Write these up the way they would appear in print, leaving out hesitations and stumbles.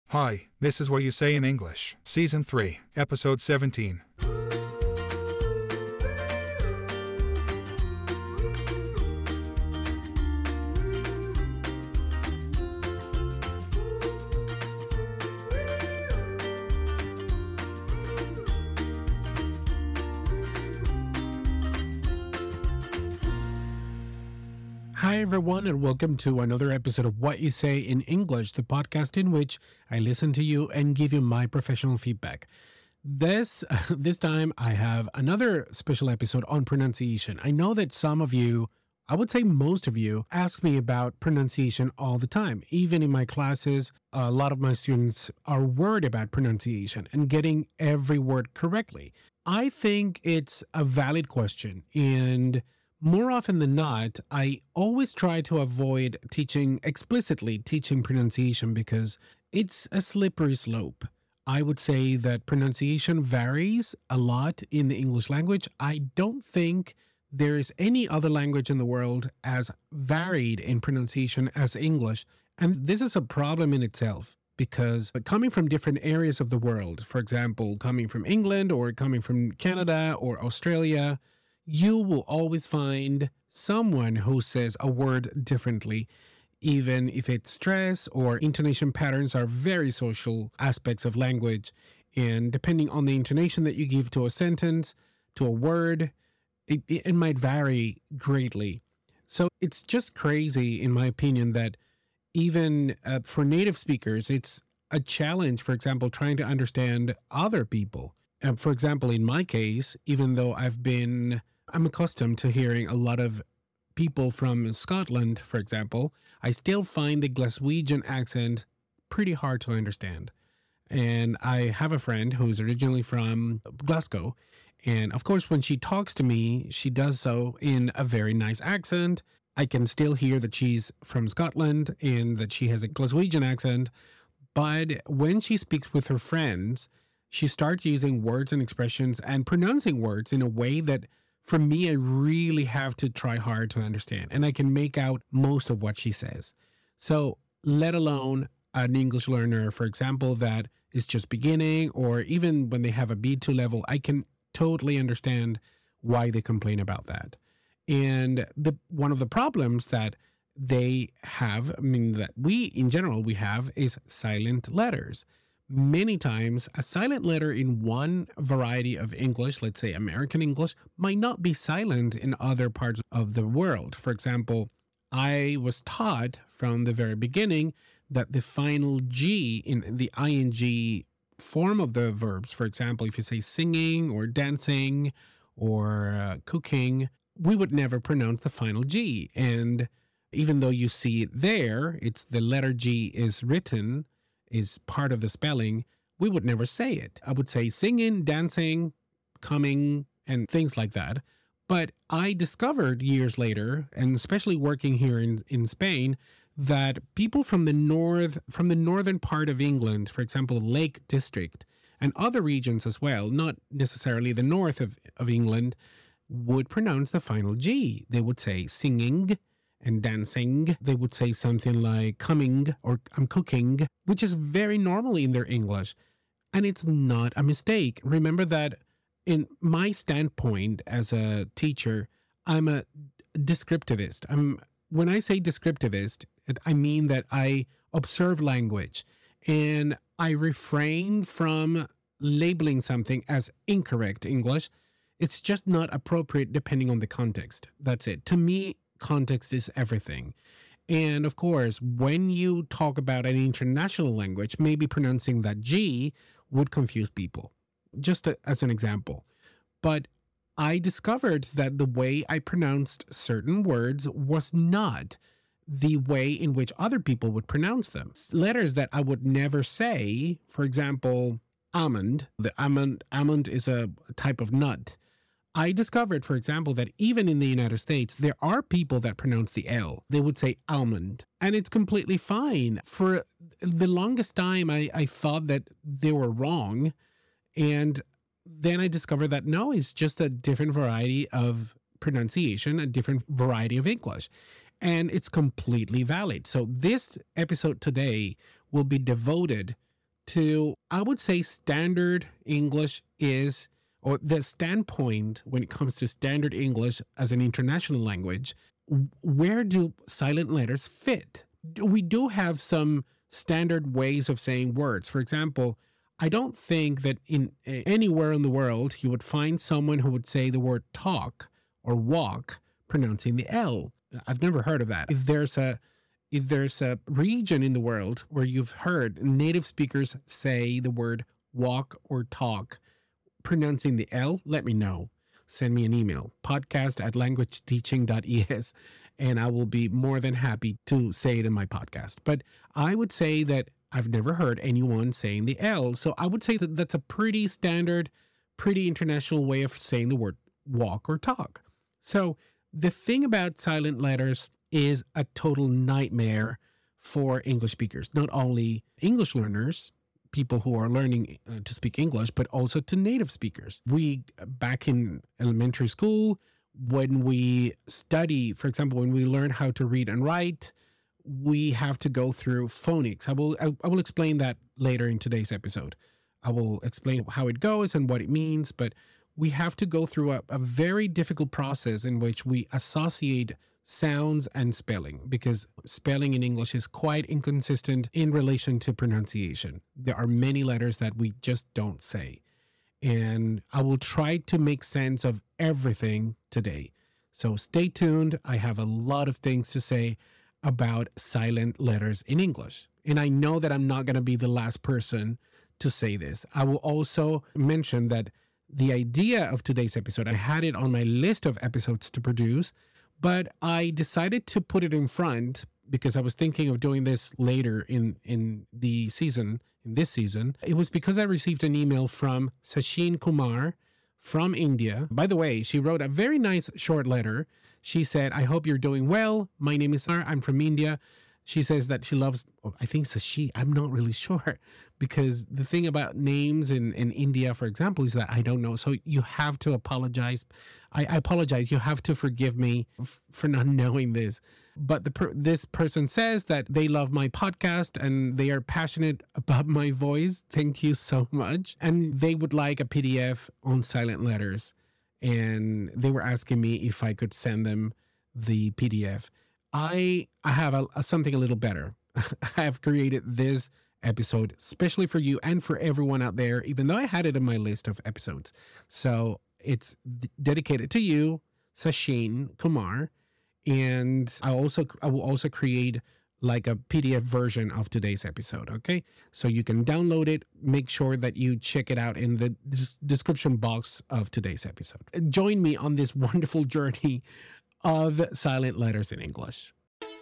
Hi, this is What You Say in English, Season 3, Episode 17. Hi, everyone, and welcome to another episode of What You Say in English, the podcast in which I listen to you and give you my professional feedback. This time, I have another special episode on pronunciation. I know that some of you, I would say most of you, ask me about pronunciation all the time. Even in my classes, a lot of my students are worried about pronunciation and getting every word correctly. I think it's a valid question, and more often than not, I always try to avoid teaching pronunciation because it's a slippery slope. I would say that pronunciation varies a lot in the English language. I don't think there is any other language in the world as varied in pronunciation as English. And this is a problem in itself because coming from different areas of the world, for example, coming from England or coming from Canada or Australia, you will always find someone who says a word differently, even if it's stress or intonation patterns are very social aspects of language. And depending on the intonation that you give to a sentence, to a word, it might vary greatly. So it's just crazy, in my opinion, that even for native speakers, it's a challenge, for example, trying to understand other people. For example, in my case, even though I'm accustomed to hearing a lot of people from Scotland, for example, I still find the Glaswegian accent pretty hard to understand. And I have a friend who's originally from Glasgow. And of course, when she talks to me, she does so in a very nice accent. I can still hear that she's from Scotland and that she has a Glaswegian accent. But when she speaks with her friends, she starts using words and expressions and pronouncing words in a way that, for me, I really have to try hard to understand, and I can make out most of what she says. So, let alone an English learner, for example, that is just beginning, or even when they have a B2 level, I can totally understand why they complain about that. And one of the problems that they have, that we, in general, we have, is silent letters. Many times, a silent letter in one variety of English, let's say American English, might not be silent in other parts of the world. For example, I was taught from the very beginning that the final G in the ing form of the verbs, for example, if you say singing or dancing or cooking, we would never pronounce the final G. And even though you see it there, it's the letter G is written, is part of the spelling, we would never say it. I would say singing, dancing, coming, and things like that. But I discovered years later, and especially working here in Spain, that people from the northern part of England, for example, Lake District, and other regions as well, not necessarily the north of England, would pronounce the final G. They would say singing and dancing. They would say something like coming or I'm cooking, which is very normal in their English. And it's not a mistake. Remember that in my standpoint as a teacher, I'm a descriptivist. When I say descriptivist, I mean that I observe language and I refrain from labeling something as incorrect English. It's just not appropriate depending on the context. That's it. To me, context is everything. And of course, when you talk about an international language, maybe pronouncing that G would confuse people, just as an example. But I discovered that the way I pronounced certain words was not the way in which other people would pronounce them. Letters that I would never say, for example, almond. The almond is a type of nut. I discovered, for example, that even in the United States, there are people that pronounce the L. They would say almond, and it's completely fine. For the longest time, I thought that they were wrong, and then I discovered that no, it's just a different variety of pronunciation, a different variety of English, and it's completely valid. So this episode today will be devoted to, I would say standard English is, or the standpoint when it comes to standard English as an international language, where do silent letters fit? We do have some standard ways of saying words. For example, I don't think that in anywhere in the world you would find someone who would say the word talk or walk pronouncing the L. I've never heard of that. If there's a region in the world where you've heard native speakers say the word walk or talk pronouncing the L, let me know. Send me an email, podcast@languageteaching.es, and I will be more than happy to say it in my podcast. But I would say that I've never heard anyone saying the L. So I would say that that's a pretty standard, pretty international way of saying the word walk or talk. So the thing about silent letters is a total nightmare for English speakers, not only English learners, people who are learning to speak English, but also to native speakers. We, back in elementary school, when we study, for example, when we learn how to read and write, we have to go through phonics. I will explain that later in today's episode. I will explain how it goes and what it means, but we have to go through a very difficult process in which we associate sounds and spelling, because spelling in English is quite inconsistent in relation to pronunciation. There are many letters that we just don't say. And I will try to make sense of everything today. So stay tuned. I have a lot of things to say about silent letters in English. And I know that I'm not going to be the last person to say this. I will also mention that the idea of today's episode, I had it on my list of episodes to produce, but I decided to put it in front because I was thinking of doing this later in the season, in this season. It was because I received an email from Sachin Kumar from India. By the way, she wrote a very nice short letter. She said, I hope you're doing well. My name is Sar. I'm from India. She says that she loves, I think it's a she, I'm not really sure, because the thing about names in India, for example, is that I don't know. So you have to apologize. I apologize. You have to forgive me for not knowing this. But this person says that they love my podcast and they are passionate about my voice. Thank you so much. And they would like a PDF on silent letters. And they were asking me if I could send them the PDF. I have something a little better. I have created this episode especially for you and for everyone out there, even though I had it in my list of episodes. So it's dedicated to you, Sachin Kumar. And I will also create like a PDF version of today's episode. Okay. So you can download it. Make sure that you check it out in the description box of today's episode. Join me on this wonderful journey of silent letters in English.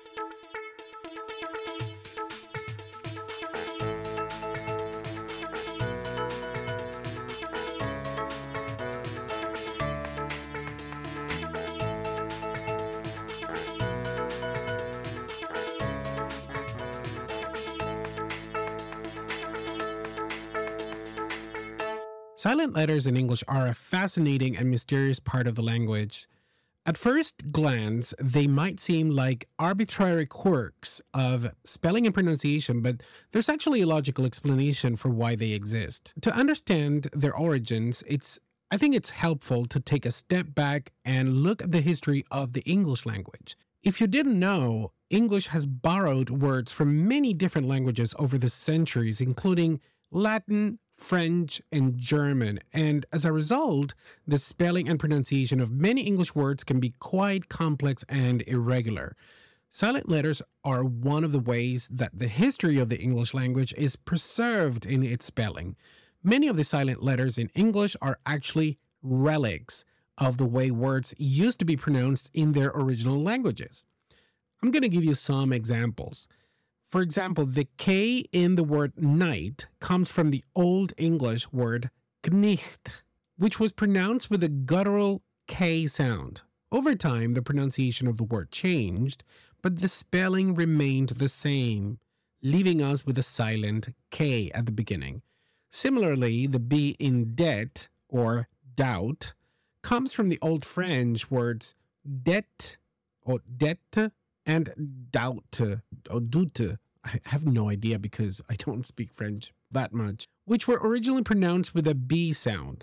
Silent letters in English are a fascinating and mysterious part of the language. At first glance, they might seem like arbitrary quirks of spelling and pronunciation, but there's actually a logical explanation for why they exist. To understand their origins, I think it's helpful to take a step back and look at the history of the English language. If you didn't know, English has borrowed words from many different languages over the centuries, including Latin, French, and German, and as a result, the spelling and pronunciation of many English words can be quite complex and irregular. Silent letters are one of the ways that the history of the English language is preserved in its spelling. Many of the silent letters in English are actually relics of the way words used to be pronounced in their original languages. I'm going to give you some examples. For example, the K in the word night comes from the Old English word knicht, which was pronounced with a guttural K sound. Over time, the pronunciation of the word changed, but the spelling remained the same, leaving us with a silent K at the beginning. Similarly, the B in det, or doubt, comes from the Old French words det, or dette, and doubt, or doute. I have no idea because I don't speak French that much, which were originally pronounced with a B sound.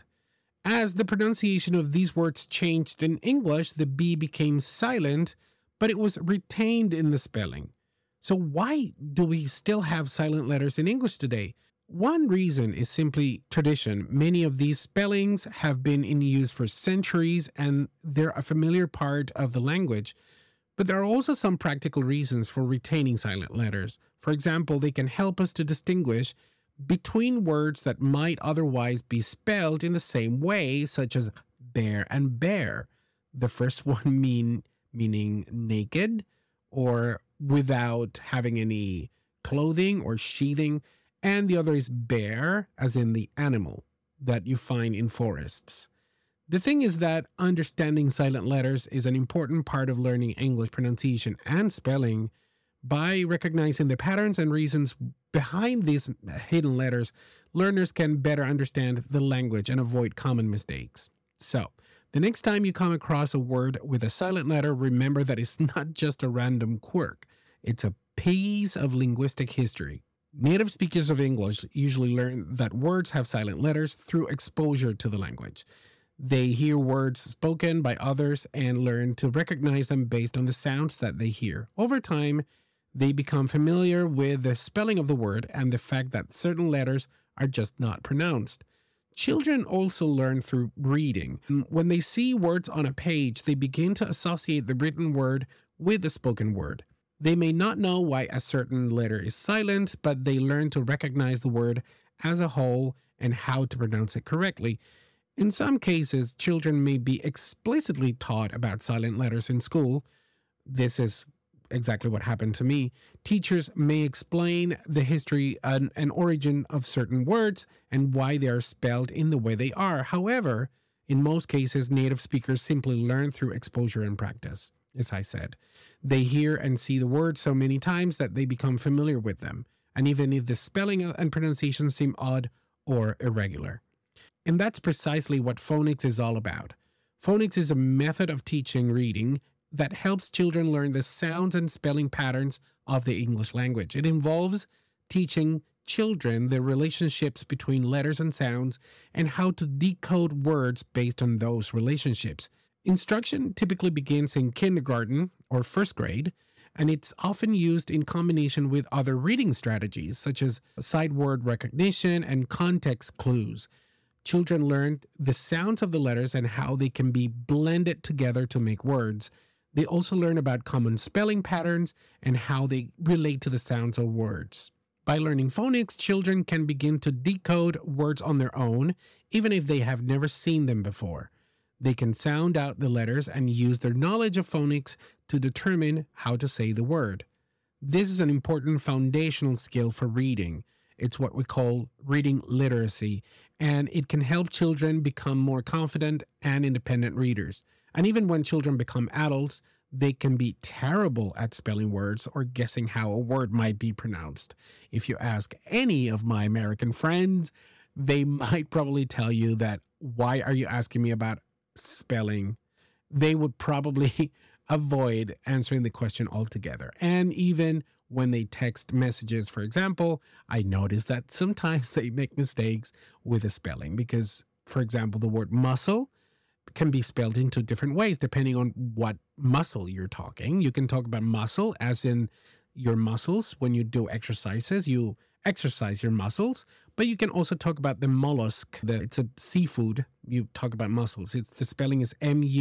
As the pronunciation of these words changed in English, the B became silent, but it was retained in the spelling. So why do we still have silent letters in English today? One reason is simply tradition. Many of these spellings have been in use for centuries and they're a familiar part of the language. But there are also some practical reasons for retaining silent letters. For example, they can help us to distinguish between words that might otherwise be spelled in the same way, such as bear and bear. The first one meaning naked or without having any clothing or sheathing, and the other is bear, as in the animal that you find in forests. The thing is that understanding silent letters is an important part of learning English pronunciation and spelling. By recognizing the patterns and reasons behind these hidden letters, learners can better understand the language and avoid common mistakes. So, the next time you come across a word with a silent letter, remember that it's not just a random quirk. It's a piece of linguistic history. Native speakers of English usually learn that words have silent letters through exposure to the language. They hear words spoken by others and learn to recognize them based on the sounds that they hear. Over time, they become familiar with the spelling of the word and the fact that certain letters are just not pronounced. Children also learn through reading. When they see words on a page, they begin to associate the written word with the spoken word. They may not know why a certain letter is silent, but they learn to recognize the word as a whole and how to pronounce it correctly. In some cases, children may be explicitly taught about silent letters in school. This is exactly what happened to me. Teachers may explain the history and origin of certain words and why they are spelled in the way they are. However, in most cases, native speakers simply learn through exposure and practice. As I said, they hear and see the words so many times that they become familiar with them, and even if the spelling and pronunciation seem odd or irregular. And that's precisely what phonics is all about. Phonics is a method of teaching reading that helps children learn the sounds and spelling patterns of the English language. It involves teaching children the relationships between letters and sounds and how to decode words based on those relationships. Instruction typically begins in kindergarten or first grade, and it's often used in combination with other reading strategies such as sight word recognition and context clues. Children learn the sounds of the letters and how they can be blended together to make words. They also learn about common spelling patterns and how they relate to the sounds of words. By learning phonics, children can begin to decode words on their own, even if they have never seen them before. They can sound out the letters and use their knowledge of phonics to determine how to say the word. This is an important foundational skill for reading. It's what we call reading literacy, and it can help children become more confident and independent readers. And even when children become adults, they can be terrible at spelling words or guessing how a word might be pronounced. If you ask any of my American friends, they might probably tell you that, why are you asking me about spelling? They would probably avoid answering the question altogether. And even when they text messages, for example, I notice that sometimes they make mistakes with the spelling because, for example, the word muscle can be spelled in two different ways depending on what muscle you're talking. You can talk about muscle as in your muscles. When you do exercises, you exercise your muscles, but you can also talk about the mollusk. It's a seafood. You talk about mussels. The spelling is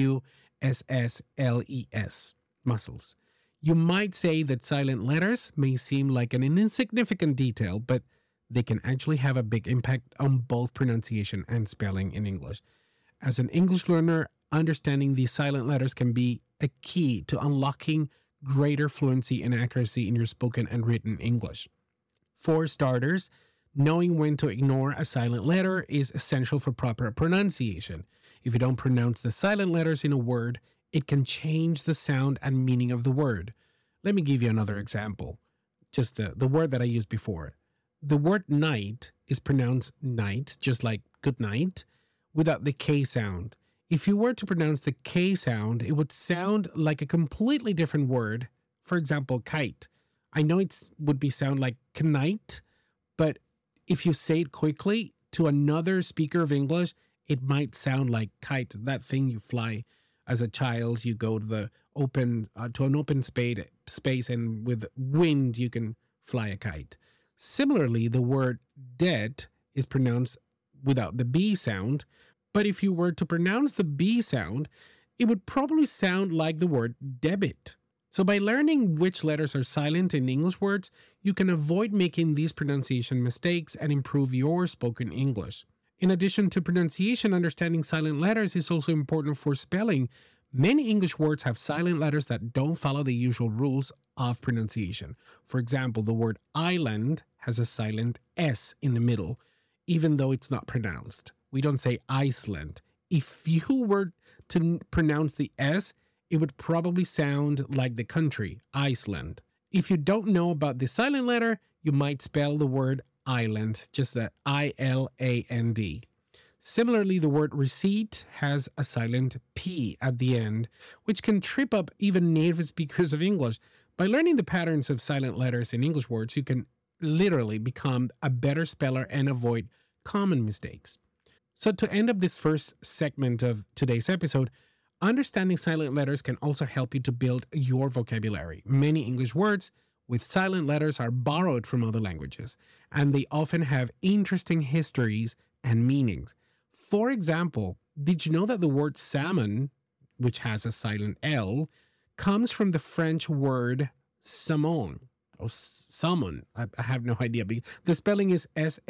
M-U-S-S-L-E-S, mussels. You might say that silent letters may seem like an insignificant detail, but they can actually have a big impact on both pronunciation and spelling in English. As an English learner, understanding these silent letters can be a key to unlocking greater fluency and accuracy in your spoken and written English. For starters, knowing when to ignore a silent letter is essential for proper pronunciation. If you don't pronounce the silent letters in a word, it can change the sound and meaning of the word. Let me give you another example. Just the word that I used before. The word night is pronounced night, just like good night, without the K sound. If you were to pronounce the K sound, it would sound like a completely different word. For example, kite. I know it would sound like knight, but if you say it quickly to another speaker of English, it might sound like kite, that thing you fly as a child. You go to the open to an open space, and with wind you can fly a kite. Similarly, the word debt is pronounced without the B sound, but if you were to pronounce the B sound, it would probably sound like the word debit. So by learning which letters are silent in English words, you can avoid making these pronunciation mistakes and improve your spoken English. In addition to pronunciation, understanding silent letters is also important for spelling. Many English words have silent letters that don't follow the usual rules of pronunciation. For example, the word island has a silent S in the middle, even though it's not pronounced. We don't say Iceland. If you were to pronounce the S, it would probably sound like the country, Iceland. If you don't know about the silent letter, you might spell the word island, just the I-L-A-N-D. Similarly, the word receipt has a silent P at the end, which can trip up even native speakers of English. By learning the patterns of silent letters in English words, you can literally become a better speller and avoid common mistakes. So to end up this first segment of today's episode, understanding silent letters can also help you to build your vocabulary. Many English words with silent letters are borrowed from other languages, and they often have interesting histories and meanings. For example, did you know that the word salmon, which has a silent L, comes from the French word saumon, or salmon? I have no idea. The spelling is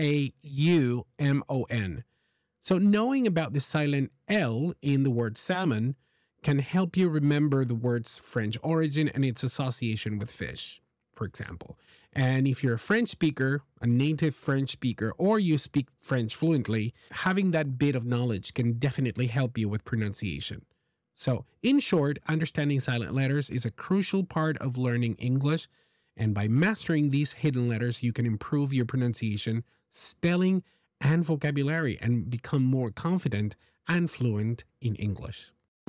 S-A-U-M-O-N. So knowing about the silent L in the word salmon can help you remember the word's French origin and its association with fish, for example. And if you're a French speaker, a native French speaker, or you speak French fluently, having that bit of knowledge can definitely help you with pronunciation. So, in short, understanding silent letters is a crucial part of learning English, and by mastering these hidden letters, you can improve your pronunciation, spelling, and vocabulary, and become more confident and fluent in English.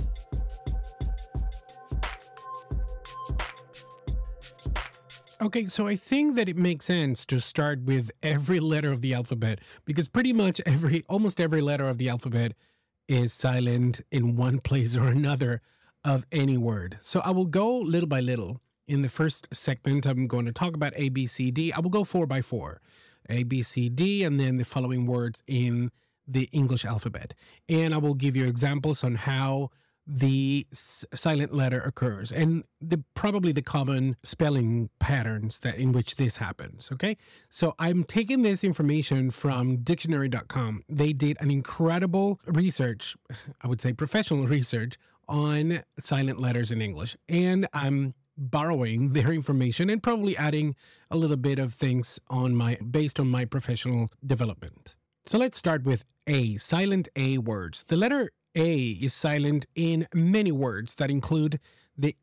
Okay, so I think that it makes sense to start with every letter of the alphabet, because pretty much almost every letter of the alphabet is silent in one place or another of any word. So I will go little by little. In the first segment, I'm going to talk about A, B, C, D. I will go 4 by 4. A, B, C, D, and then the following words in the English alphabet. And I will give you examples on how the silent letter occurs and probably the common spelling patterns that in which this happens. Okay, so I'm taking this information from dictionary.com. They did an incredible research, I would say professional research, on silent letters in English, and I'm borrowing their information and probably adding a little bit of things based on my professional development. So let's start with A, silent A words. The letter A is silent in many words that include the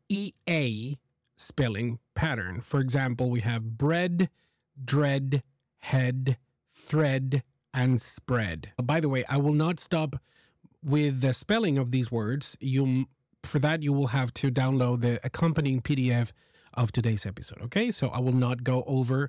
EA spelling pattern. For example, we have bread, dread, head, thread, and spread. By the way, I will not stop with the spelling of these words. For that, you will have to download the accompanying PDF of today's episode, okay? So I will not go over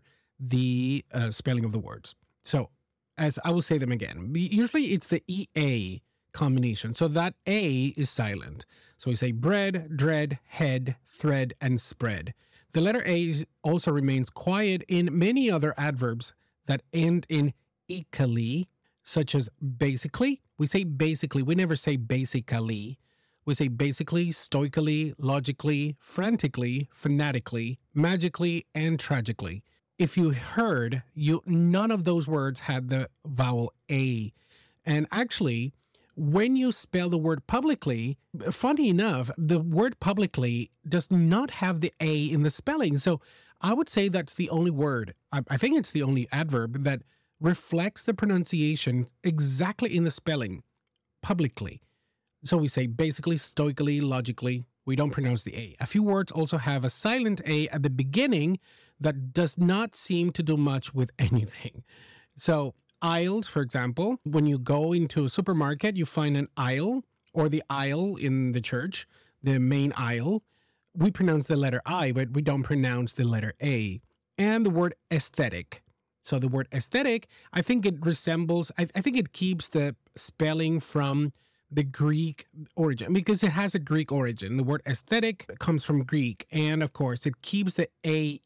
the spelling of the words. So as I will say them again, usually it's the EA combination. So that A is silent. So we say bread, dread, head, thread, and spread. The letter A also remains quiet in many other adverbs that end in ically, such as basically. We say basically, we never say basically. We say basically, stoically, logically, frantically, fanatically, magically, and tragically. If you heard, none of those words had the vowel A. And actually, when you spell the word publicly, funny enough, the word publicly does not have the A in the spelling. So I would say that's the only word, I think it's the only adverb that reflects the pronunciation exactly in the spelling, publicly. So we say basically, stoically, logically. We don't pronounce the A. A few words also have a silent A at the beginning that does not seem to do much with anything. So aisles, for example, when you go into a supermarket, you find an aisle, or the aisle in the church, the main aisle. We pronounce the letter I, but we don't pronounce the letter A. And the word aesthetic. So the word aesthetic, I think it resembles, I think it keeps the spelling from the Greek origin because it has a Greek origin. The word aesthetic comes from Greek. And of course, it keeps the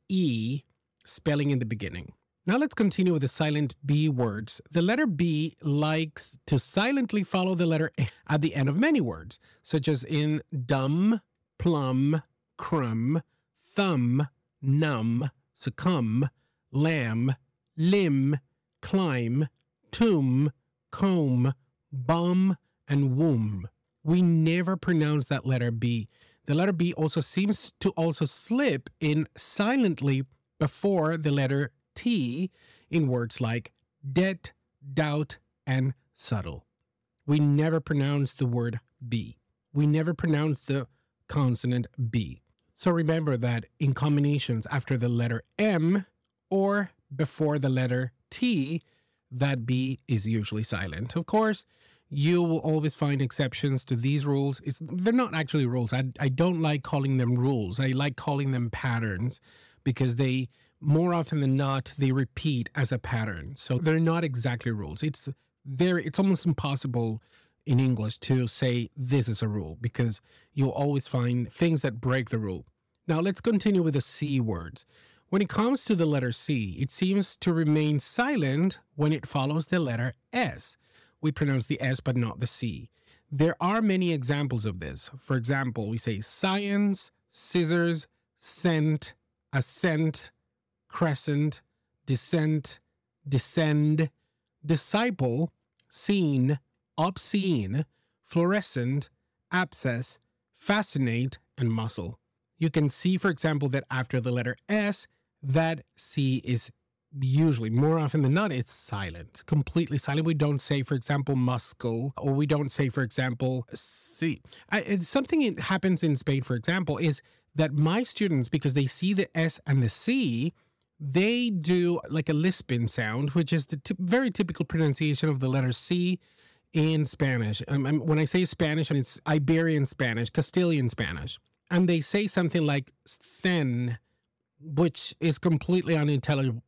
AE spelling in the beginning. Now let's continue with the silent B words. The letter B likes to silently follow the letter A at the end of many words, such as in dumb, plum, crumb, thumb, numb, succumb, lamb, limb, climb, tomb, comb, bomb, and womb. We never pronounce that letter B. The letter B also seems to also slip in silently before the letter T in words like debt, doubt, and subtle. We never pronounce the word B. We never pronounce the consonant B. So remember that in combinations after the letter M or before the letter T, that B is usually silent. Of course, you will always find exceptions to these rules. They're not actually rules. I don't like calling them rules. I like calling them patterns because they, more often than not, they repeat as a pattern. So they're not exactly rules. It's almost impossible in English to say this is a rule because you'll always find things that break the rule. Now let's continue with the C words. When it comes to the letter C, it seems to remain silent when it follows the letter S. We pronounce the S but not the C. There are many examples of this. For example, we say science, scissors, scent, ascent, crescent, descent, descend, disciple, scene, obscene, fluorescent, abscess, fascinate, and muscle. You can see, for example, that after the letter S, that C is usually, more often than not, it's silent, completely silent. We don't say, for example, muscle, or we don't say, for example, C. Something that happens in Spain, for example, is that my students, because they see the S and the C, they do like a lisping sound, which is the very typical pronunciation of the letter C in Spanish. When I say Spanish, it's Iberian Spanish, Castilian Spanish. And they say something like "sten," which is completely unintelligible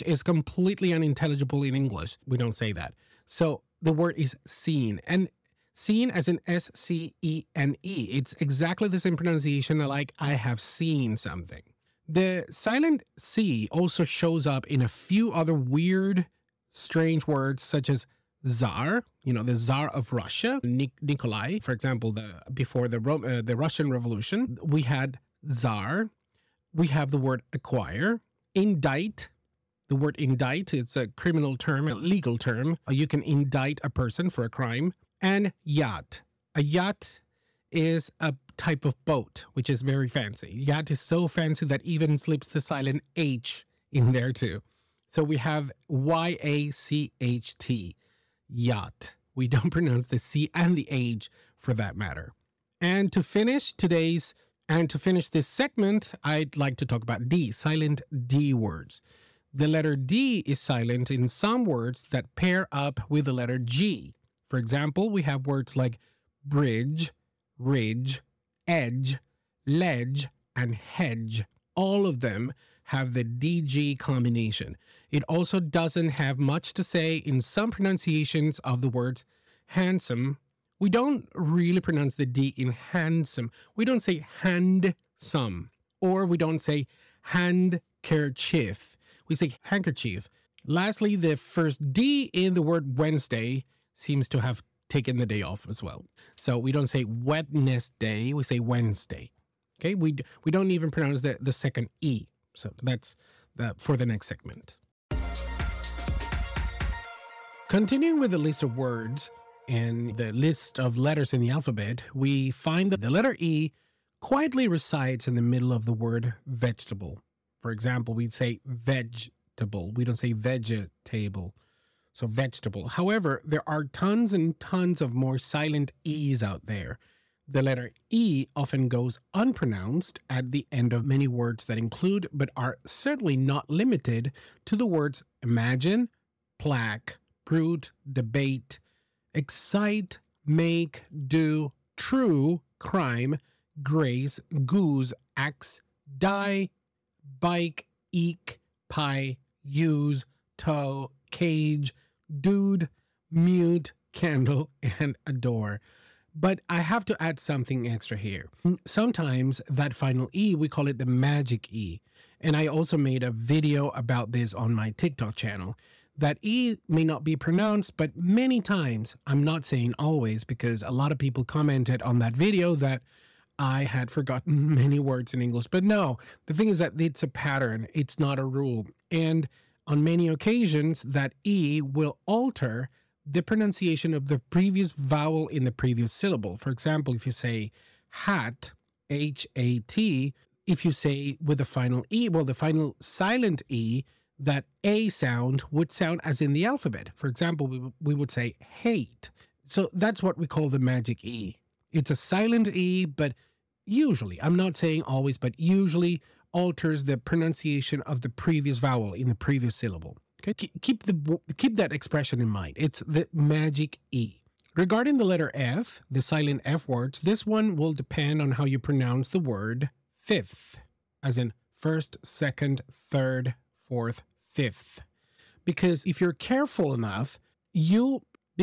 in English. We don't say that. So the word is seen, and seen as in SCENE. It's exactly the same pronunciation like I have seen something. The silent C also shows up in a few other weird, strange words such as Tsar, the Tsar of Russia, Nikolai, for example, before the Russian Revolution, we had Tsar. We have the word acquire, indict. The word indict, it's a criminal term, a legal term. You can indict a person for a crime. And yacht. A yacht is a type of boat, which is very fancy. Yacht is so fancy that even slips the silent H in there too. So we have YACHT, yacht. We don't pronounce the C and the H for that matter. And to finish this segment, I'd like to talk about D, silent D words. The letter D is silent in some words that pair up with the letter G. For example, we have words like bridge, ridge, edge, ledge, and hedge. All of them have the DG combination. It also doesn't have much to say in some pronunciations of the words handsome. We don't really pronounce the D in handsome. We don't say handsome, or we don't say handkerchief. We say handkerchief. Lastly, the first D in the word Wednesday seems to have taken the day off as well. So we don't say Wednesday, we say Wednesday. Okay, we don't even pronounce the second E. So that's for the next segment. Continuing with the list of words and the list of letters in the alphabet, we find that the letter E quietly resides in the middle of the word vegetable. For example, we'd say vegetable. We don't say vegetable. So vegetable. However, there are tons and tons of more silent E's out there. The letter E often goes unpronounced at the end of many words that include, but are certainly not limited to the words imagine, plaque, brute, debate, excite, make, do, true, crime, grace, goose, axe, die, bike, eke, pie, use, toe, cage, dude, mute, candle, and adore. But I have to add something extra here. Sometimes that final E, we call it the magic E. And I also made a video about this on my TikTok channel. That E may not be pronounced, but many times, I'm not saying always, because a lot of people commented on that video that I had forgotten many words in English. But no, the thing is that it's a pattern. It's not a rule. And on many occasions, that E will alter the pronunciation of the previous vowel in the previous syllable. For example, if you say hat, H-A-T, if you say with the final E, well, the final silent E, that A sound would sound as in the alphabet. For example, we would say hate. So that's what we call the magic E. It's a silent E, but usually, I'm not saying always, but usually alters the pronunciation of the previous vowel in the previous syllable. Okay, keep that expression in mind. It's the magic E. Regarding the letter F, the silent F words, this one will depend on how you pronounce the word fifth, as in first, second, third, fourth, fifth. Because if you're careful enough, you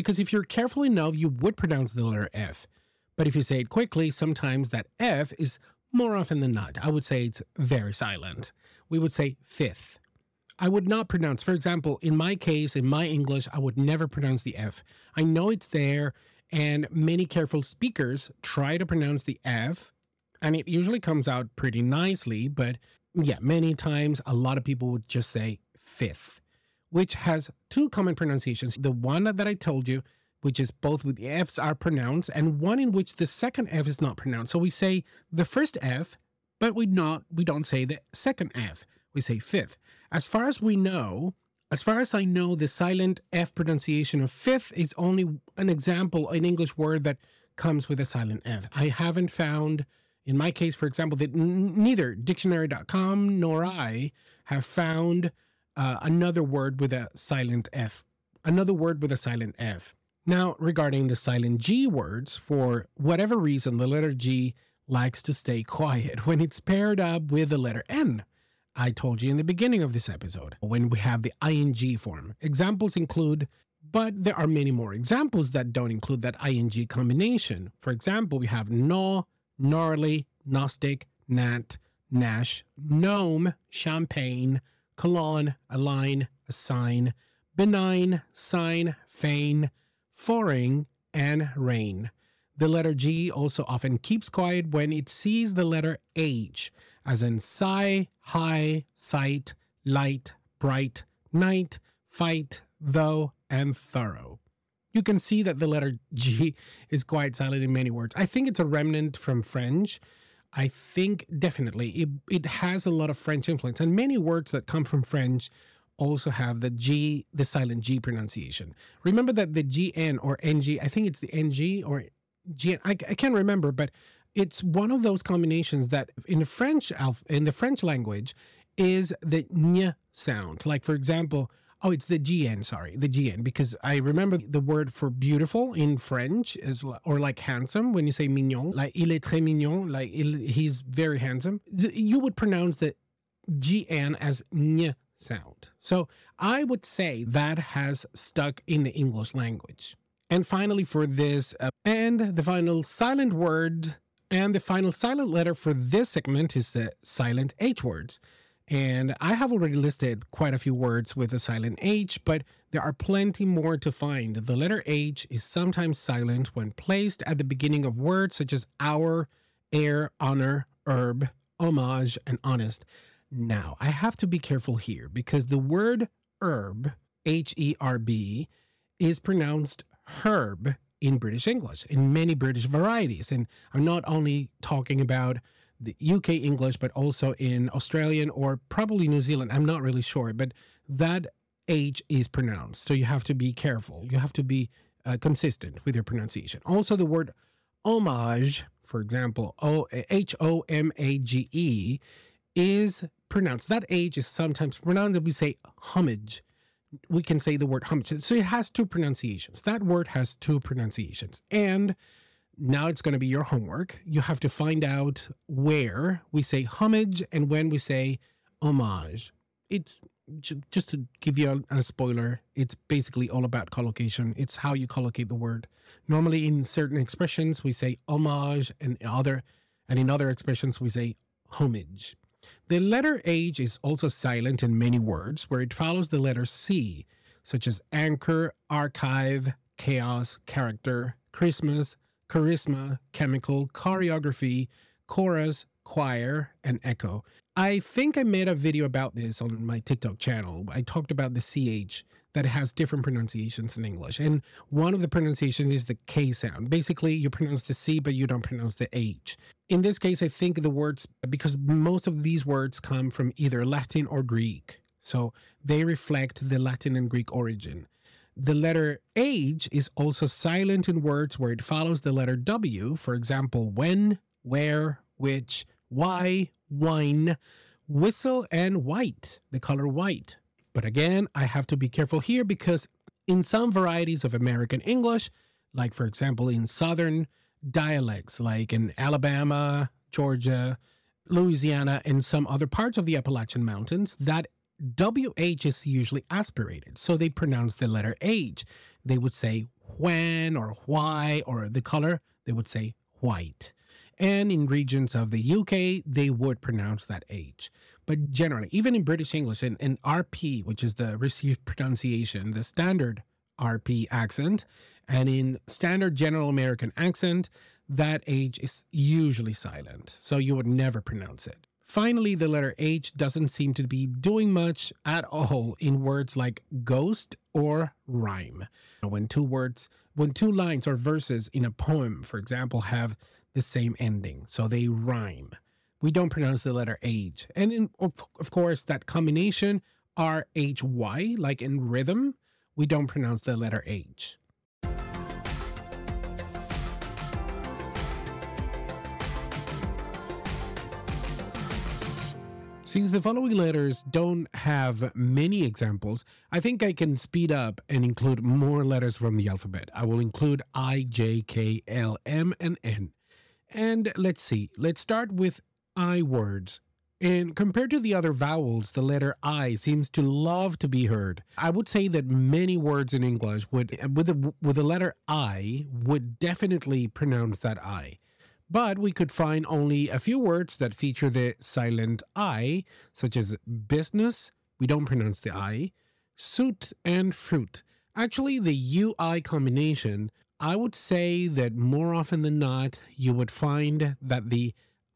would pronounce the letter F. But if you say it quickly, sometimes that F is more often than not, I would say it's very silent. We would say fifth. I would not pronounce, for example, in my case, in my English, I would never pronounce the F. I know it's there, and many careful speakers try to pronounce the F, and it usually comes out pretty nicely, but yeah, many times a lot of people would just say fifth, which has two common pronunciations. The one that I told you, which is both with the F's are pronounced, and one in which the second F is not pronounced. So we say the first F, but we don't say the second F. We say fifth. As far as I know, the silent F pronunciation of fifth is only an example, an English word that comes with a silent F. I haven't found, in my case, for example, that neither dictionary.com nor I have found another word with a silent F. Now, regarding the silent G words, for whatever reason, the letter G likes to stay quiet when it's paired up with the letter N. I told you in the beginning of this episode, when we have the ing form. Examples include, but there are many more examples that don't include that ing combination. For example, we have gnaw, gnarly, gnostic, gnat, gnash, gnome, champagne, colon, align, assign, benign, sign, feign, foreign, and rain. The letter G also often keeps quiet when it sees the letter H, as in sigh, high, sight, light, bright, night, fight, though, and thorough. You can see that the letter G is quite silent in many words. I think it's a remnant from French. I think definitely it has a lot of French influence, and many words that come from French also have the silent G pronunciation. Remember that the GN or NG, I think it's the NG or GN, I can't remember, but it's one of those combinations that in the French language is the ñ sound. Like, for example, it's the GN, because I remember the word for beautiful in French is, or like handsome, when you say mignon, like il est très mignon, like he's very handsome. You would pronounce the GN as ñ sound. So I would say that has stuck in the English language. And finally, for this, and the final silent word and the final silent letter for this segment is the silent H words. And I have already listed quite a few words with a silent H, but there are plenty more to find. The letter H is sometimes silent when placed at the beginning of words such as hour, air, honor, herb, homage, and honest. Now, I have to be careful here because the word herb, H-E-R-B, is pronounced herb in British English, in many British varieties. And I'm not only talking about the UK English, but also in Australian or probably New Zealand. I'm not really sure, but that H is pronounced. So you have to be careful. You have to be consistent with your pronunciation. Also, the word homage, for example, H-O-M-A-G-E, is pronounced. That H is sometimes pronounced, we say homage. We can say the word homage. So it has two pronunciations. That word has two pronunciations. And now it's going to be your homework. You have to find out where we say homage and when we say homage. It's just to give you a spoiler, it's basically all about collocation. It's how you collocate the word. Normally, in certain expressions, we say homage, and in other expressions, we say homage. The letter H is also silent in many words where it follows the letter C, such as anchor, archive, chaos, character, Christmas, charisma, chemical, choreography, chorus, choir, and echo. I think I made a video about this on my TikTok channel. I talked about the CH that has different pronunciations in English. And one of the pronunciations is the K sound. Basically, you pronounce the C, but you don't pronounce the H. In this case, I think the words, because most of these words come from either Latin or Greek. So they reflect the Latin and Greek origin. The letter H is also silent in words where it follows the letter W. For example, when, where, which, why, wine, whistle, and white, the color white. But again, I have to be careful here because in some varieties of American English, like for example in Southern dialects, like in Alabama, Georgia, Louisiana, and some other parts of the Appalachian Mountains, that WH is usually aspirated. So they pronounce the letter H. They would say when or why, or the color, they would say white. And in regions of the UK, they would pronounce that H. But generally, even in British English, in RP, which is the received pronunciation, the standard RP accent, and in standard general American accent, that H is usually silent. So you would never pronounce it. Finally, the letter H doesn't seem to be doing much at all in words like ghost or rhyme. When two lines or verses in a poem, for example, have the same ending, so they rhyme, we don't pronounce the letter H. And of course, that combination RHY, like in rhythm, we don't pronounce the letter H. Since the following letters don't have many examples, I think I can speed up and include more letters from the alphabet. I will include I, J, K, L, M, and N. And let's see. Let's start with I words. And compared to the other vowels, the letter I seems to love to be heard. I would say that many words in English with the letter I would definitely pronounce that I. But we could find only a few words that feature the silent I, such as business, we don't pronounce the I, suit, and fruit. Actually, the UI combination, I would say that more often than not, you would find that the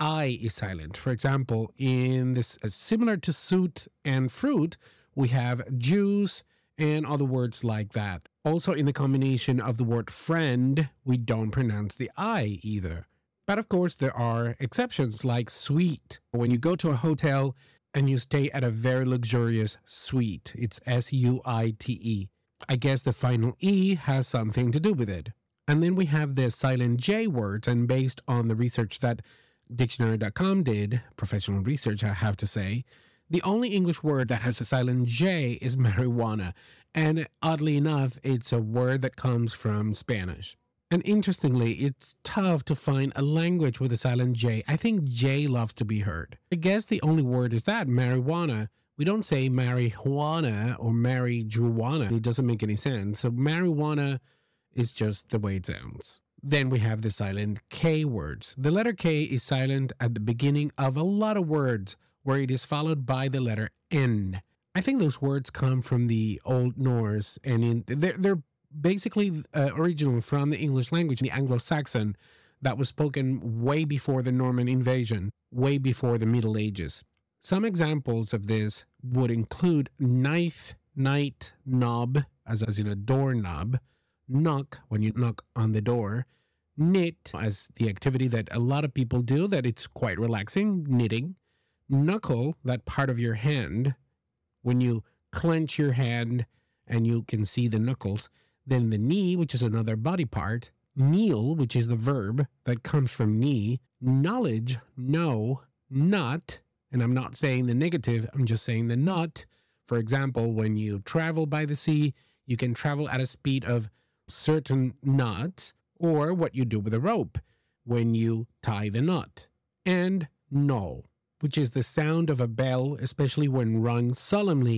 I is silent. For example, in this, similar to suit and fruit, we have juice and other words like that. Also, in the combination of the word friend, we don't pronounce the I either. But of course, there are exceptions like suite. When you go to a hotel and you stay at a very luxurious suite, it's S-U-I-T-E. I guess the final E has something to do with it. And then we have the silent J words, and based on the research that Dictionary.com did, professional research I have to say, the only English word that has a silent J is marijuana. And oddly enough, it's a word that comes from Spanish. And interestingly, it's tough to find a language with a silent J. I think J loves to be heard. I guess the only word is that, marijuana. We don't say marijuana or marijuana. It doesn't make any sense. So marijuana is just the way it sounds. Then we have the silent K words. The letter K is silent at the beginning of a lot of words where it is followed by the letter N. I think those words come from the Old Norse, and they're basically originally from the English language, the Anglo-Saxon, that was spoken way before the Norman invasion, way before the Middle Ages. Some examples of this would include knife, night, knob, as in a doorknob, knock, when you knock on the door, knit, as the activity that a lot of people do, that it's quite relaxing, knitting, knuckle, that part of your hand, when you clench your hand and you can see the knuckles. Then the knee, which is another body part, kneel, which is the verb that comes from knee, knowledge, know, not, and I'm not saying the negative, I'm just saying the not. For example, when you travel by the sea, you can travel at a speed of certain knots, or what you do with a rope when you tie the knot. And know, which is the sound of a bell, especially when rung solemnly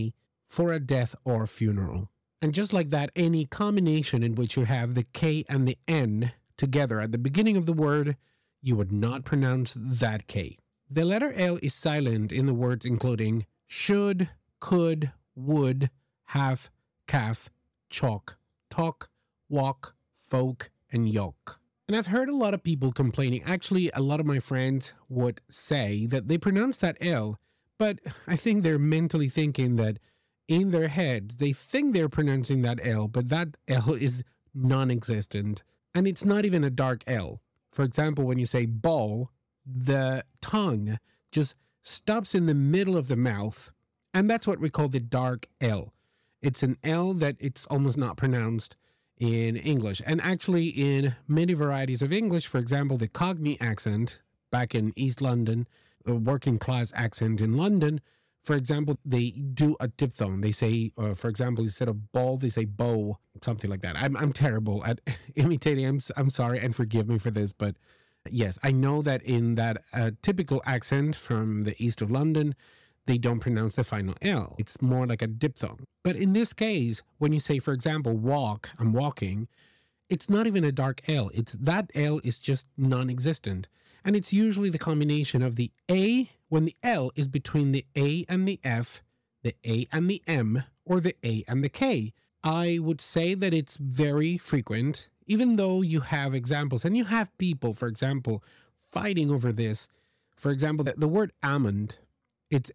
for a death or funeral. And just like that, any combination in which you have the K and the N together at the beginning of the word, you would not pronounce that K. The letter L is silent in the words including should, could, would, have, calf, chalk, talk, walk, folk, and yoke. And I've heard a lot of people complaining. Actually, a lot of my friends would say that they pronounce that L, but I think they're mentally thinking that in their heads, they think they're pronouncing that L, but that L is non-existent. And it's not even a dark L. For example, when you say ball, the tongue just stops in the middle of the mouth, and that's what we call the dark L. It's an L that it's almost not pronounced in English. And actually in many varieties of English, for example, the Cockney accent back in East London, a working class accent in London, for example, they do a diphthong. They say, for example, instead of ball, they say bow, something like that. I'm terrible at imitating. I'm sorry and forgive me for this, but yes, I know that in that typical accent from the east of London, they don't pronounce the final L. It's more like a diphthong. But in this case, when you say, for example, walk, I'm walking, it's not even a dark L. It's that L is just non-existent. And it's usually the combination of the A when the L is between the A and the F, the A and the M, or the A and the K. I would say that it's very frequent, even though you have examples and you have people, for example, fighting over this. For example, the word almond, it's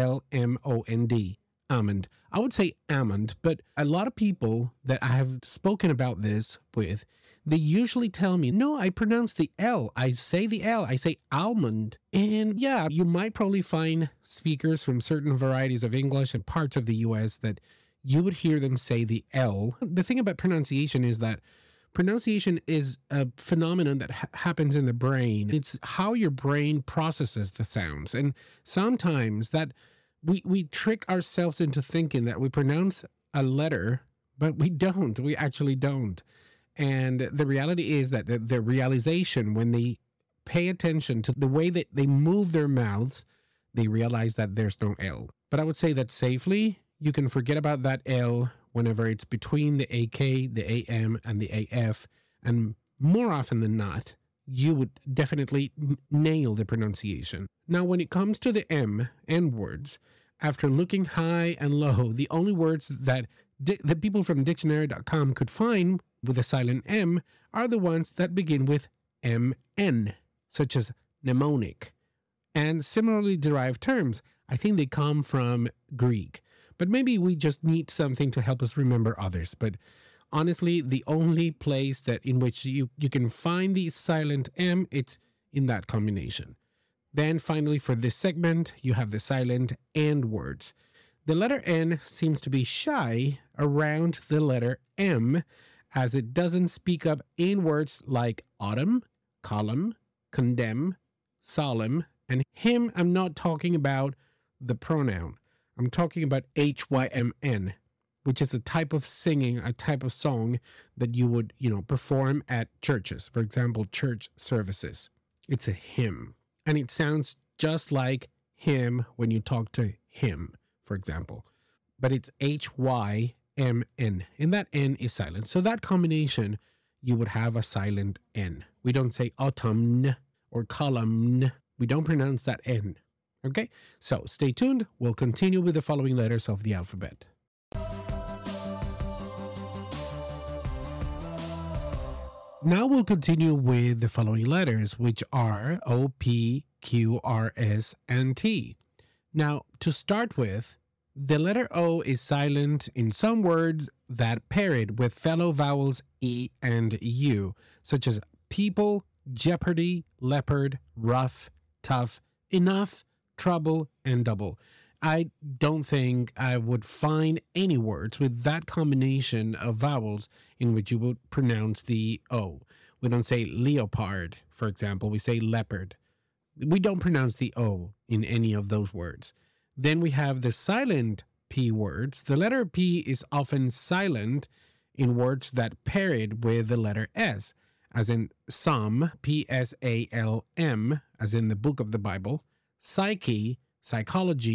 A-L-M-O-N-D, almond. I would say almond, but a lot of people that I have spoken about this with, they usually tell me, no, I pronounce the L. I say the L. I say almond. And yeah, you might probably find speakers from certain varieties of English and parts of the US that you would hear them say the L. The thing about pronunciation is that pronunciation is a phenomenon that happens in the brain. It's how your brain processes the sounds. And sometimes that we trick ourselves into thinking that we pronounce a letter, but we don't. We actually don't. And the reality is that the realization, when they pay attention to the way that they move their mouths, they realize that there's no L. But I would say that safely, you can forget about that L whenever it's between the AK, the AM, and the AF. And more often than not, you would definitely nail the pronunciation. Now, when it comes to the M words, after looking high and low, the only words that the people from dictionary.com could find with a silent M are the ones that begin with MN, such as mnemonic. And similarly derived terms, I think they come from Greek. But maybe we just need something to help us remember others. But honestly, the only place that in which you can find the silent M, it's in that combination. Then finally, for this segment, you have the silent N words. The letter N seems to be shy around the letter M, as it doesn't speak up in words like autumn, column, condemn, solemn, and him. I'm not talking about the pronoun. I'm talking about HYMN, which is a type of singing, a type of song that you would, perform at churches. For example, church services. It's a hymn. And it sounds just like him when you talk to him, for example. But it's HYMN. And that N is silent. So that combination, you would have a silent N. We don't say autumn or column. We don't pronounce that N. Okay, so stay tuned. We'll continue with the following letters of the alphabet. Now we'll continue with the following letters, which are O, P, Q, R, S, and T. Now, to start with, the letter O is silent in some words that pair it with fellow vowels E and U, such as people, jeopardy, leopard, rough, tough, enough, trouble, and double. I don't think I would find any words with that combination of vowels in which you would pronounce the O. We don't say leopard, for example. We say leopard. We don't pronounce the O in any of those words. Then we have the silent P words. The letter P is often silent in words that pair it with the letter S, as in Psalm, Psalm, as in the book of the Bible, psyche, psychology,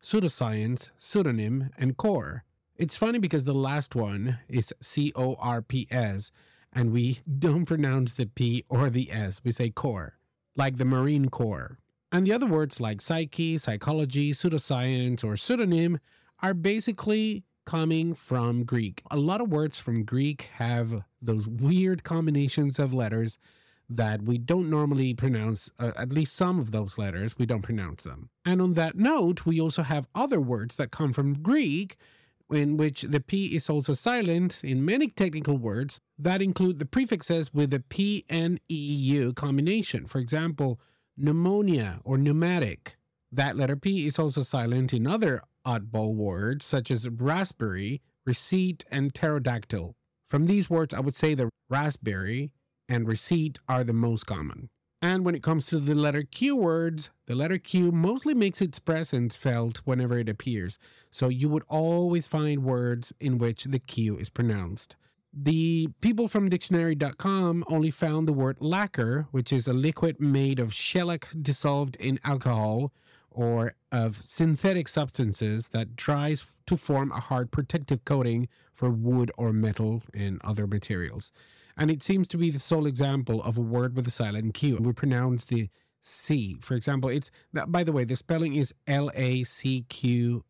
pseudoscience, pseudonym, and core. It's funny because the last one is CORPS, and we don't pronounce the P or the S. We say core, like the Marine Corps. And the other words like psyche, psychology, pseudoscience, or pseudonym are basically coming from Greek. A lot of words from Greek have those weird combinations of letters that we don't normally pronounce. At least some of those letters, we don't pronounce them. And on that note, we also have other words that come from Greek in which the P is also silent in many technical words that include the prefixes with the P and EU combination. For example, pneumonia or pneumatic. That letter P is also silent in other oddball words such as raspberry, receipt, and pterodactyl. From these words, I would say the raspberry and receipt are the most common. And when it comes to the letter Q words, the letter Q mostly makes its presence felt whenever it appears. So you would always find words in which the Q is pronounced. The people from dictionary.com only found the word lacquer, which is a liquid made of shellac dissolved in alcohol or of synthetic substances that dries to form a hard protective coating for wood or metal and other materials. And it seems to be the sole example of a word with a silent Q. We pronounce the C. For example, by the way, the spelling is LACQUER.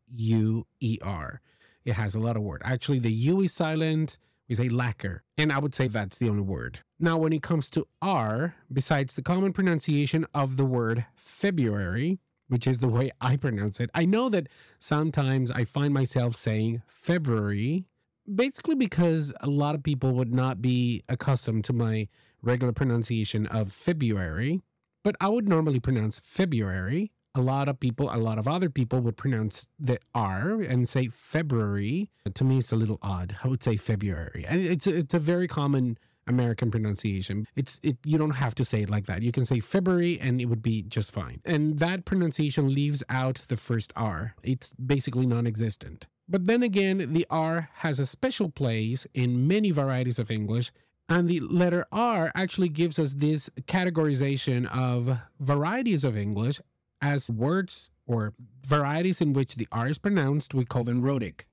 It has a lot of word. Actually, the U is silent. We say lacquer. And I would say that's the only word. Now, when it comes to R, besides the common pronunciation of the word February, which is the way I pronounce it, I know that sometimes I find myself saying February, basically because a lot of people would not be accustomed to my regular pronunciation of February, but I would normally pronounce February. A lot of other people would pronounce the R and say February. To me, it's a little odd. I would say February. And it's a very common American pronunciation. You don't have to say it like that. You can say February and it would be just fine. And that pronunciation leaves out the first R. It's basically non-existent. But then again, the R has a special place in many varieties of English, and the letter R actually gives us this categorization of varieties of English as words or varieties in which the R is pronounced. We call them rhotic,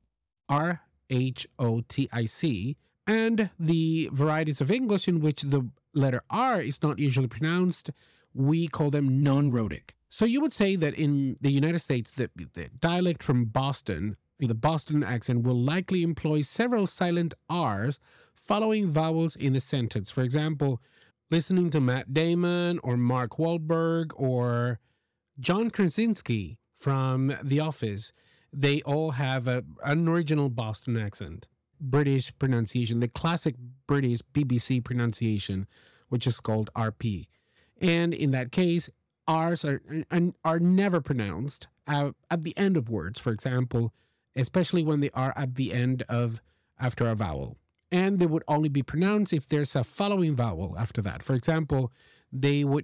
RHOTIC, and the varieties of English in which the letter R is not usually pronounced, we call them non-rhotic. So you would say that in the United States, the dialect from Boston, the Boston accent, will likely employ several silent R's following vowels in the sentence. For example, listening to Matt Damon or Mark Wahlberg or John Krasinski from The Office, they all have an original Boston accent, British pronunciation, the classic British BBC pronunciation, which is called RP. And in that case, R's are never pronounced at the end of words, for example, especially when they are at the end of after a vowel. And they would only be pronounced if there's a following vowel after that. For example, they would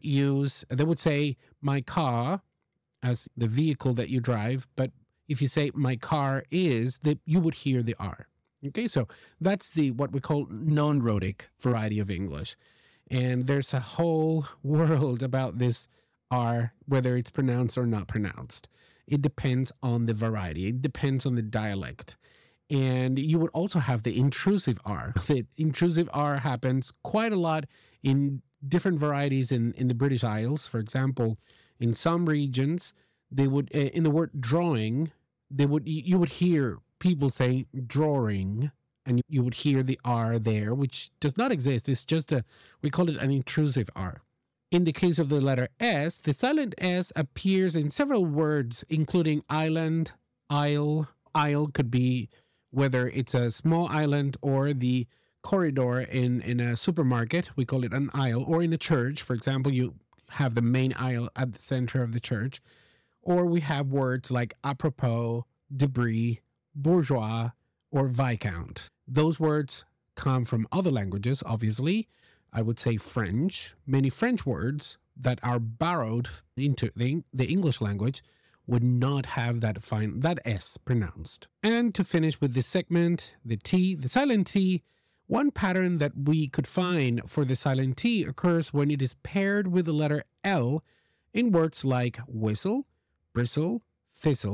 say my car as the vehicle that you drive, but if you say my car is, you would hear the R. Okay, so that's what we call non-rhotic variety of English. And there's a whole world about this R, whether it's pronounced or not pronounced. It depends on the variety. It depends on the dialect. And you would also have the intrusive R. The intrusive R happens quite a lot in different varieties in the British Isles. For example, in some regions, they would, in the word drawing, you would hear people say drawing, and you would hear the R there, which does not exist. It's just we call it an intrusive R. In the case of the letter S, the silent S appears in several words, including island, isle. Isle could be whether it's a small island or the corridor in a supermarket. We call it an aisle. Or in a church, for example, you have the main aisle at the center of the church. Or we have words like apropos, debris, bourgeois, or viscount. Those words come from other languages, obviously. I would say French. Many French words that are borrowed into the English language would not have that S pronounced. And to finish with this segment, the silent T, one pattern that we could find for the silent T occurs when it is paired with the letter L in words like whistle, bristle, thistle,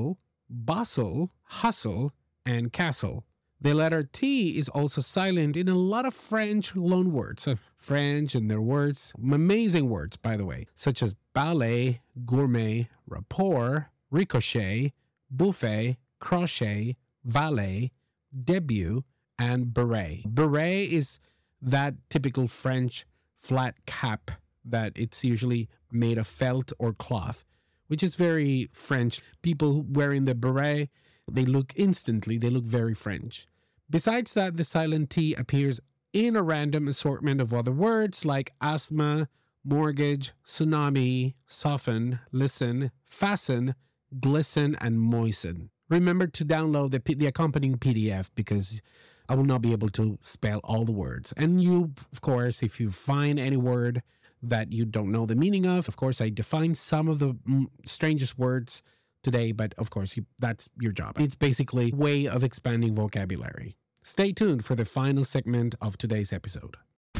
bustle, hustle, and castle. The letter T is also silent in a lot of French loanwords. French and their words, amazing words, by the way, such as ballet, gourmet, rapport, ricochet, buffet, crochet, valet, debut, and beret. Beret is that typical French flat cap that it's usually made of felt or cloth, which is very French. People wearing the beret, they look very French. Besides that, the silent T appears in a random assortment of other words like asthma, mortgage, tsunami, soften, listen, fasten, glisten, and moisten. Remember to download the accompanying PDF because I will not be able to spell all the words. And you, of course, if you find any word that you don't know the meaning of course, I defined some of the strangest words today, but of course, that's your job. It's basically a way of expanding vocabulary. Stay tuned for the final segment of today's episode.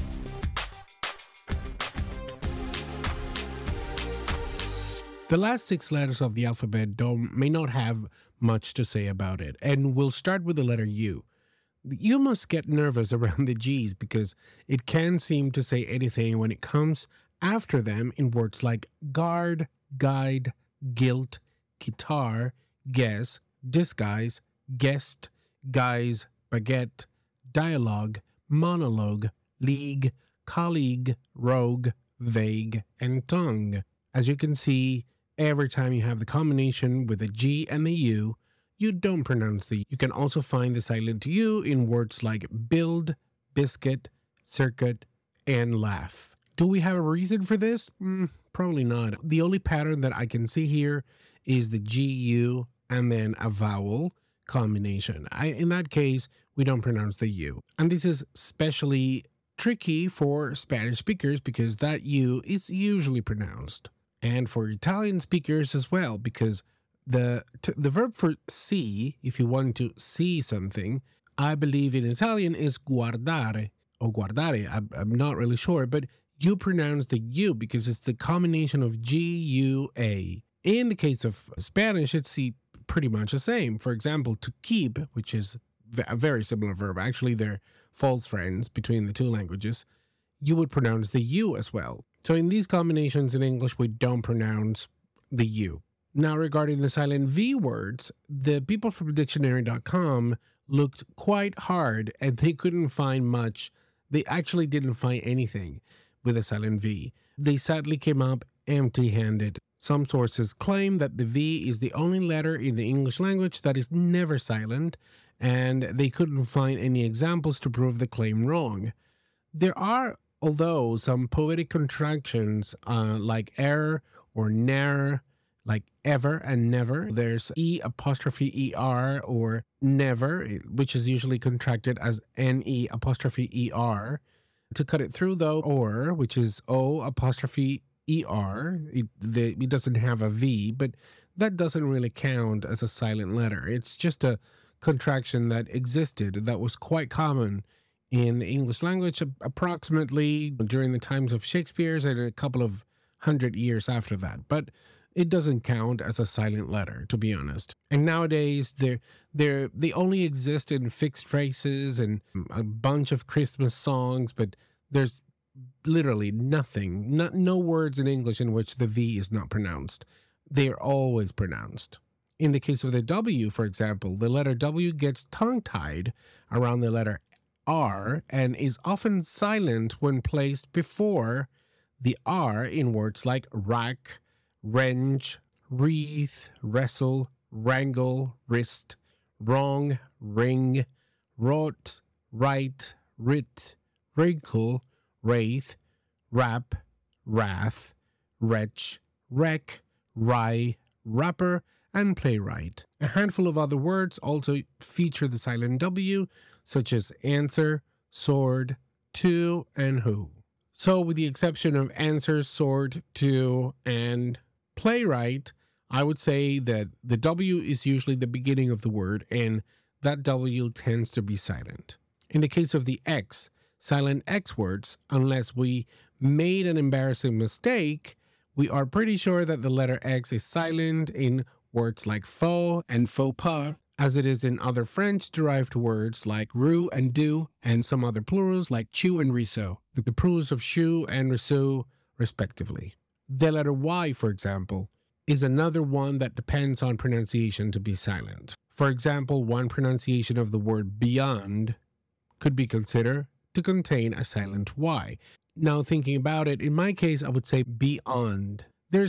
The last 6 letters of the alphabet may not have much to say about it, and we'll start with the letter U. You must get nervous around the G's because it can seem to say anything when it comes after them in words like guard, guide, guilt, guitar, guess, disguise, guest, guise, baguette, dialogue, monologue, league, colleague, rogue, vague, and tongue. As you can see, every time you have the combination with the G and the U, you don't pronounce the U. You can also find the silent U in words like build, biscuit, circuit, and laugh. Do we have a reason for this? Probably not. The only pattern that I can see here is the GU and then a vowel combination. In that case, we don't pronounce the U. And this is especially tricky for Spanish speakers because that U is usually pronounced. And for Italian speakers as well, because the verb for see, if you want to see something, I believe in Italian is guardare or guardare. I'm not really sure, but you pronounce the U because it's the combination of G-U-A. In the case of Spanish, it's pretty much the same. For example, to keep, which is a very similar verb. Actually, they're false friends between the two languages. You would pronounce the U as well. So in these combinations in English, we don't pronounce the U. Now, regarding the silent V words, the people from dictionary.com looked quite hard and they couldn't find much. They actually didn't find anything with a silent V. They sadly came up empty-handed. Some sources claim that the V is the only letter in the English language that is never silent, and they couldn't find any examples to prove the claim wrong. There are, although, some poetic contractions like er or ner, like ever and never. There's E''er or never, which is usually contracted as NE''er. To cut it through, though, or, which is O''er, it doesn't have a V, but that doesn't really count as a silent letter. It's just a contraction that existed that was quite common in the English language approximately during the times of Shakespeare's and a couple of 100 years after that. But it doesn't count as a silent letter, to be honest. And nowadays, they only exist in fixed phrases and a bunch of Christmas songs, but there's literally nothing, no words in English in which the V is not pronounced. They are always pronounced. In the case of the W, for example, the letter W gets tongue-tied around the letter R and is often silent when placed before the R in words like rack, wrench, wreath, wrestle, wrangle, wrist, wrong, ring, wrought, right, writ, wrinkle, wraith, rap, wrath, wretch, wreck, rye, rapper, and playwright. A handful of other words also feature the silent W, such as answer, sword, to, and who. So with the exception of answer, sword, to, and playwright, I would say that the W is usually the beginning of the word, and that W tends to be silent. In the case of the X, silent X words, unless we made an embarrassing mistake, we are pretty sure that the letter X is silent in words like faux and faux pas, as it is in other French-derived words like roux and doux, and some other plurals like chou and riceau, the plurals of chou and riceau, respectively. The letter Y, for example, is another one that depends on pronunciation to be silent. For example, one pronunciation of the word beyond could be considered to contain a silent Y. Now, thinking about it, in my case, I would say beyond.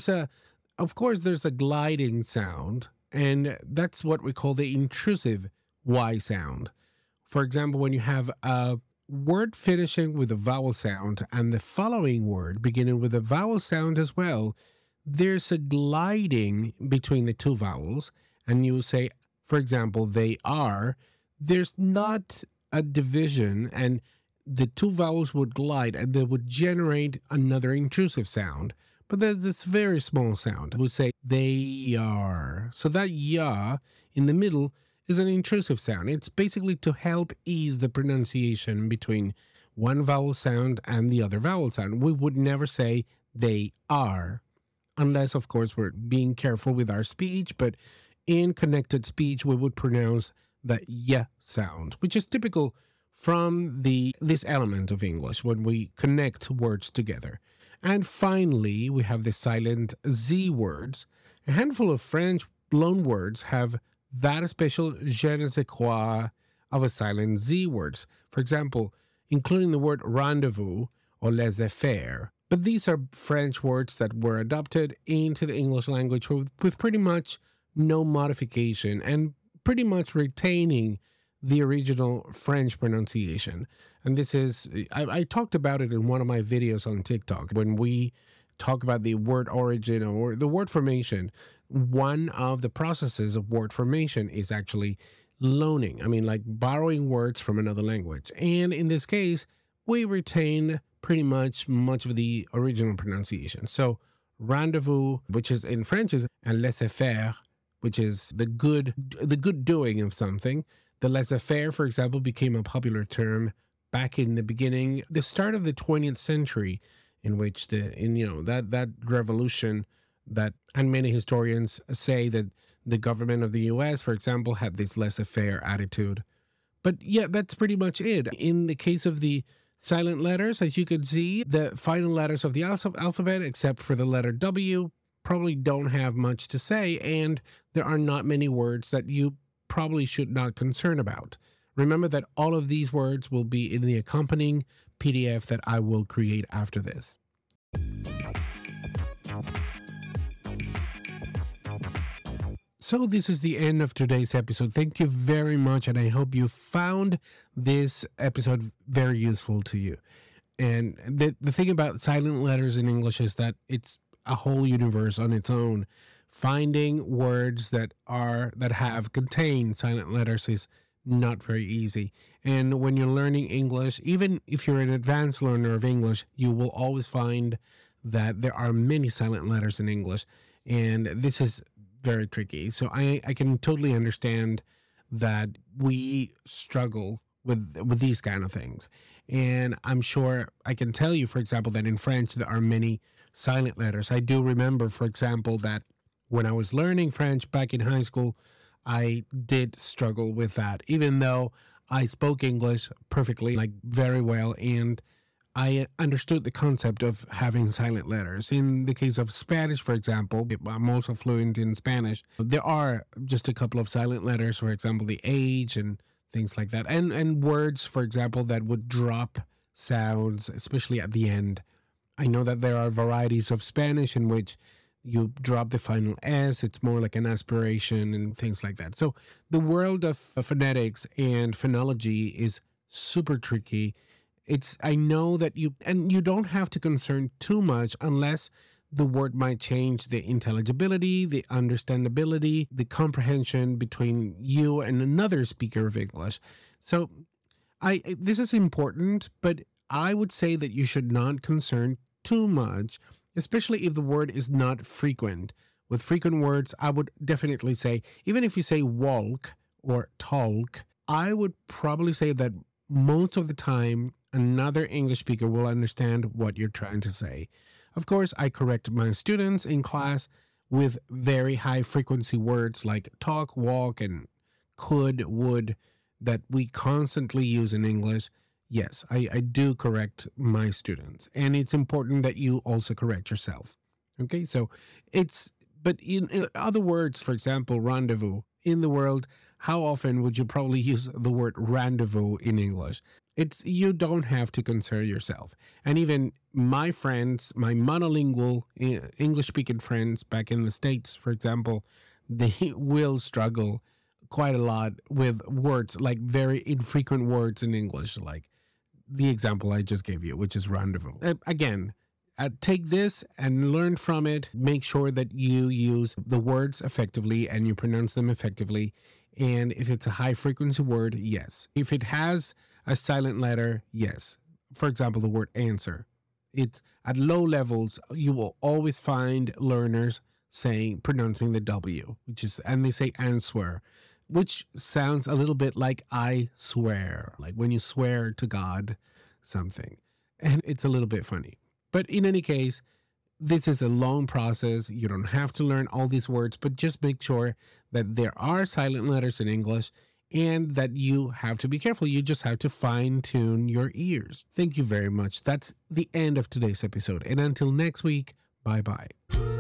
Of course, there's a gliding sound, and that's what we call the intrusive Y sound. For example, when you have a word finishing with a vowel sound and the following word beginning with a vowel sound as well, there's a gliding between the two vowels, and you say, for example, they are. There's not a division, and the two vowels would glide and they would generate another intrusive sound. But there's this very small sound. We say they are. So that ya in the middle is an intrusive sound. It's basically to help ease the pronunciation between one vowel sound and the other vowel sound. We would never say they are, unless, of course, we're being careful with our speech. But in connected speech, we would pronounce the y sound, which is typical from this element of English when we connect words together. And finally, we have the silent Z words. A handful of French loanwords have that special je ne sais quoi of a silent Z words. For example, including the word rendezvous or laissez-faire. But these are French words that were adopted into the English language with pretty much no modification and pretty much retaining the original French pronunciation. And this is, I talked about it in one of my videos on TikTok. When we talk about the word origin or the word formation, one of the processes of word formation is actually loaning. I mean, like borrowing words from another language. And in this case, we retain pretty much of the original pronunciation. So rendezvous, which is in French, is un laissez-faire, which is the good doing of something. The laissez-faire, for example, became a popular term back in the beginning, the start of the 20th century, in which that revolution that, and many historians say that the government of the US, for example, had this laissez-faire attitude. But yeah, that's pretty much it. In the case of the silent letters, as you can see, the final letters of the alphabet, except for the letter W, probably don't have much to say, and there are not many words that you probably should not concern about. Remember that all of these words will be in the accompanying PDF that I will create after this. So this is the end of today's episode. Thank you very much, and I hope you found this episode very useful to you. And the thing about silent letters in English is that it's a whole universe on its own. Finding words that contain silent letters is not very easy. And when you're learning English, even if you're an advanced learner of English, you will always find that there are many silent letters in English. And this is very tricky. So I can totally understand that we struggle with these kind of things. And I'm sure I can tell you, for example, that in French, there are many silent letters. I do remember, for example, that when I was learning French back in high school, I did struggle with that, even though I spoke English perfectly, like very well, and I understood the concept of having silent letters. In the case of Spanish, for example, I'm also fluent in Spanish. There are just a couple of silent letters, for example, the H and things like that, and words, for example, that would drop sounds, especially at the end. I know that there are varieties of Spanish in which you drop the final S, it's more like an aspiration and things like that. So the world of phonetics and phonology is super tricky. I know that you don't have to concern too much unless the word might change the intelligibility, the understandability, the comprehension between you and another speaker of English. So this is important, but I would say that you should not concern too much, especially if the word is not frequent. With frequent words, I would definitely say, even if you say walk or talk, I would probably say that most of the time, another English speaker will understand what you're trying to say. Of course, I correct my students in class with very high frequency words like talk, walk, and could, would that we constantly use in English, yes, I do correct my students. And it's important that you also correct yourself. Okay, so but in other words, for example, rendezvous, in the world, how often would you probably use the word rendezvous in English? You don't have to concern yourself. And even my friends, my monolingual English speaking friends back in the States, for example, they will struggle quite a lot with words, like very infrequent words in English, like the example I just gave you, which is rendezvous. Again, take this and learn from it. Make sure that you use the words effectively and you pronounce them effectively. And if it's a high frequency word, yes. If it has a silent letter, yes. For example, the word answer. It's at low levels, you will always find learners pronouncing the W, and they say answer, which sounds a little bit like I swear, like when you swear to God something. And it's a little bit funny. But in any case, this is a long process. You don't have to learn all these words, but just make sure that there are silent letters in English and that you have to be careful. You just have to fine tune your ears. Thank you very much. That's the end of today's episode. And until next week, bye-bye.